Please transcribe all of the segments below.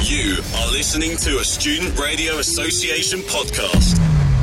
You are listening to a Student Radio Association podcast.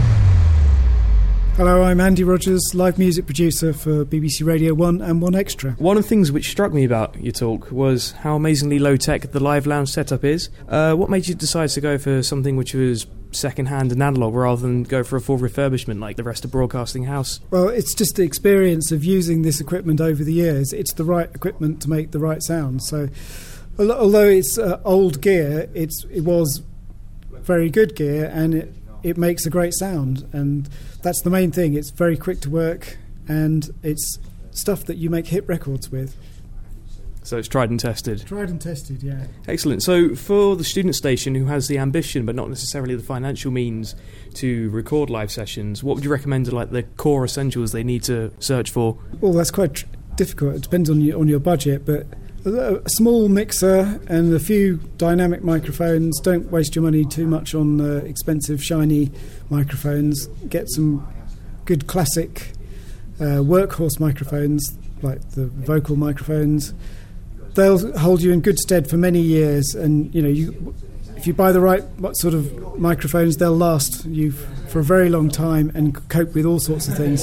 Hello, I'm Andy Rogers, live music producer for BBC Radio 1 and 1Xtra. One of the things which struck me about your talk was how amazingly low-tech the live lounge setup is. What made you decide to go for something which was second-hand and analogue rather than go for a full refurbishment like the rest of Broadcasting House? Well, it's just the experience of using this equipment over the years. It's the right equipment to make the right sound. So, although it's old gear, it was very good gear, and it makes a great sound, and that's the main thing. It's very quick to work, and it's stuff that you make hit records with. So it's tried and tested? Tried and tested, yeah. Excellent. So for the student station who has the ambition but not necessarily the financial means to record live sessions, what would you recommend are like the core essentials they need to search for? Well, that's quite difficult. It depends on your budget, but a small mixer and a few dynamic microphones. Don't waste your money too much on expensive, shiny microphones. Get some good classic workhorse microphones, like the vocal microphones. They'll hold you in good stead for many years, and if you buy the right sort of microphones, they'll last you for a very long time and cope with all sorts of things.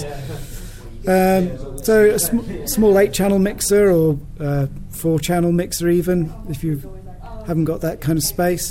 So a small 8-channel mixer or 4-channel mixer even, if you haven't got that kind of space.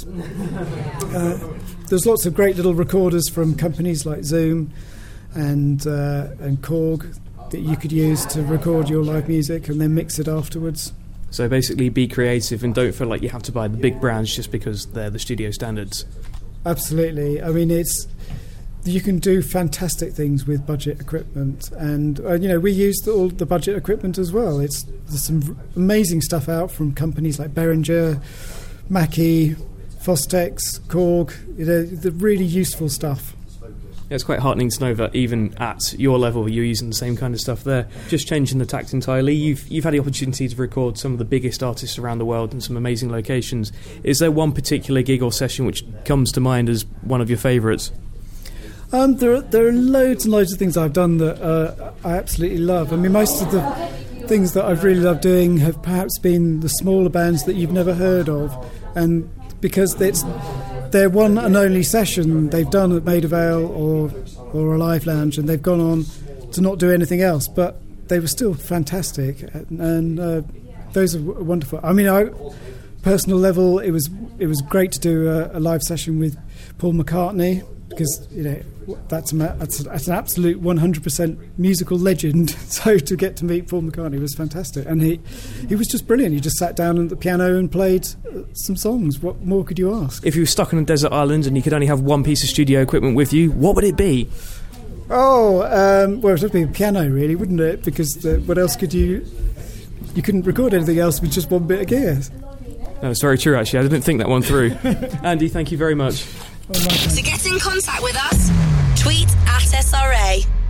There's lots of great little recorders from companies like Zoom and Korg that you could use to record your live music and then mix it afterwards. So basically be creative and don't feel like you have to buy the big brands just because they're the studio standards. Absolutely. I mean, you can do fantastic things with budget equipment, and we use all the budget equipment as well. There's some amazing stuff out from companies like Behringer, Mackie, Fostex, Korg. The really useful stuff. Yeah, it's quite heartening to know that even at your level you're using the same kind of stuff there. Just changing the tact entirely, you've had the opportunity to record some of the biggest artists around the world in some amazing locations. Is there one particular gig or session which comes to mind as one of your favourites? There are loads and loads of things I've done that I absolutely love. I mean, most of the things that I've really loved doing have perhaps been the smaller bands that you've never heard of, and because they're one and only session they've done at Maida Vale or a live lounge, and they've gone on to not do anything else, but they were still fantastic, and those are wonderful. I mean, personal level, it was great to do a live session with Paul McCartney, because that's an absolute 100% musical legend. So to get to meet Paul McCartney was fantastic, and he was just brilliant. He just sat down at the piano and played some songs. What more could you ask? If you were stuck on a desert island and you could only have one piece of studio equipment with you, what would it be? Well, it would be a piano, really, wouldn't it? Because what else could you couldn't record anything else with just one bit of gear. No, it's very true, actually. I didn't think that one through. Andy, thank you very much. To get in contact with us, tweet @SRA.